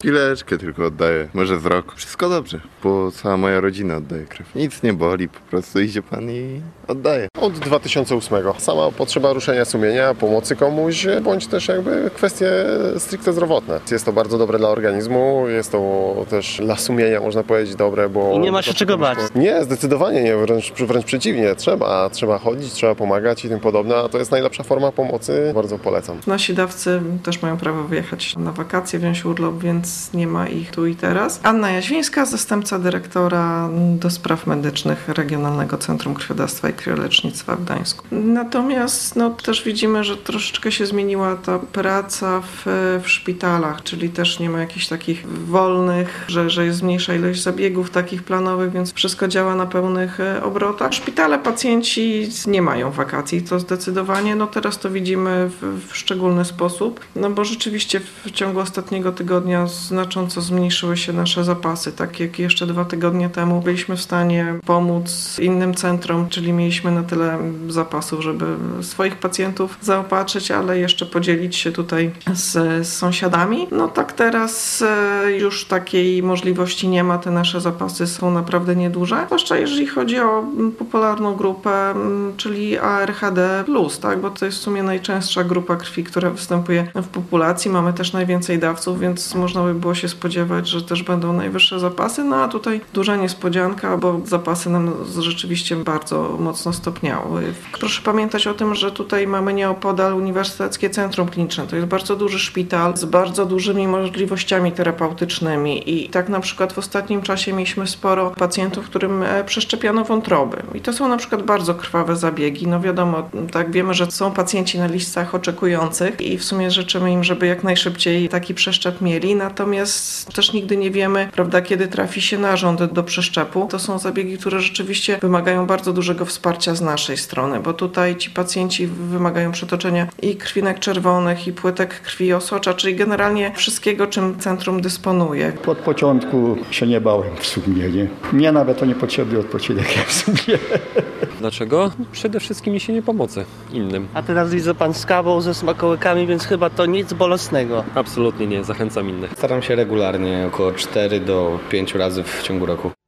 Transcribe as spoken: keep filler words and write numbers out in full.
Chwileczkę tylko oddaję, może z rok. Wszystko dobrze, bo cała moja rodzina oddaje krew. Nic nie boli, po prostu idzie pan i oddaje. Od dwa tysiące ósmego. Sama potrzeba ruszenia sumienia, pomocy komuś, bądź też jakby kwestie stricte zdrowotne. Jest to bardzo dobre dla organizmu, jest to też dla sumienia, można powiedzieć, dobre, bo... I nie ma się czego bać. Nie, zdecydowanie nie, wręcz, wręcz przeciwnie. Trzeba, trzeba chodzić, trzeba pomagać i tym podobne, a to jest najlepsza forma pomocy. Bardzo polecam. Nasi dawcy też mają prawo wyjechać na wakacje, wziąć urlop, więc nie ma ich tu i teraz. Anna Jaźwińska, zastępca dyrektora do spraw medycznych Regionalnego Centrum Krwiodawstwa i Krwiolecznictwa w Gdańsku. Natomiast no, też widzimy, że troszeczkę się zmieniła ta praca w, w szpitalach, czyli też nie ma jakichś takich wolnych, że, że jest mniejsza ilość zabiegów takich planowych, więc wszystko działa na pełnych obrotach. Szpitale, pacjenci nie mają wakacji, to zdecydowanie. No teraz to widzimy w, w szczególny sposób, no bo rzeczywiście w ciągu ostatniego tygodnia znacząco zmniejszyły się nasze zapasy. Tak jak jeszcze dwa tygodnie temu byliśmy w stanie pomóc innym centrom, czyli mieliśmy na tyle zapasów, żeby swoich pacjentów zaopatrzyć, ale jeszcze podzielić się tutaj z, z sąsiadami. No tak teraz już takiej możliwości nie ma. Te nasze zapasy są naprawdę nieduże. Zwłaszcza jeżeli chodzi o popularną grupę, czyli A R H D plus, tak? Bo to jest w sumie najczęstsza grupa krwi, która występuje w populacji. Mamy też najwięcej dawców, więc można by było się spodziewać, że też będą najwyższe zapasy. No a tutaj duża niespodzianka, bo zapasy nam rzeczywiście bardzo mocno stopniały. Proszę pamiętać o tym, że tutaj mamy nieopodal Uniwersyteckie Centrum Kliniczne. To jest bardzo duży szpital z bardzo dużymi możliwościami terapeutycznymi i tak na przykład w ostatnim czasie mieliśmy sporo pacjentów, którym przeszczepiono wątroby. I to są na przykład bardzo krwawe zabiegi. No wiadomo, tak wiemy, że są pacjenci na listach oczekujących i w sumie życzymy im, żeby jak najszybciej taki przeszczep mieli. Natomiast też nigdy nie wiemy, prawda, kiedy trafi się narząd do przeszczepu. To są zabiegi, które rzeczywiście wymagają bardzo dużego wsparcia z naszej strony, bo tutaj ci pacjenci wymagają przetoczenia i krwinek czerwonych, i płytek krwi osocza, czyli generalnie wszystkiego, czym centrum dysponuje. Od początku się nie bałem w sumie, nie? Mnie nawet to nie potrzebny odpoczynek w sumie. Dlaczego? Przede wszystkim niesienie pomocy innym. A teraz widzę pan z kawą, ze smakołykami, więc chyba to nic bolesnego. Absolutnie nie, zachęcam innych. Staram się regularnie, około cztery do pięciu razy w ciągu roku.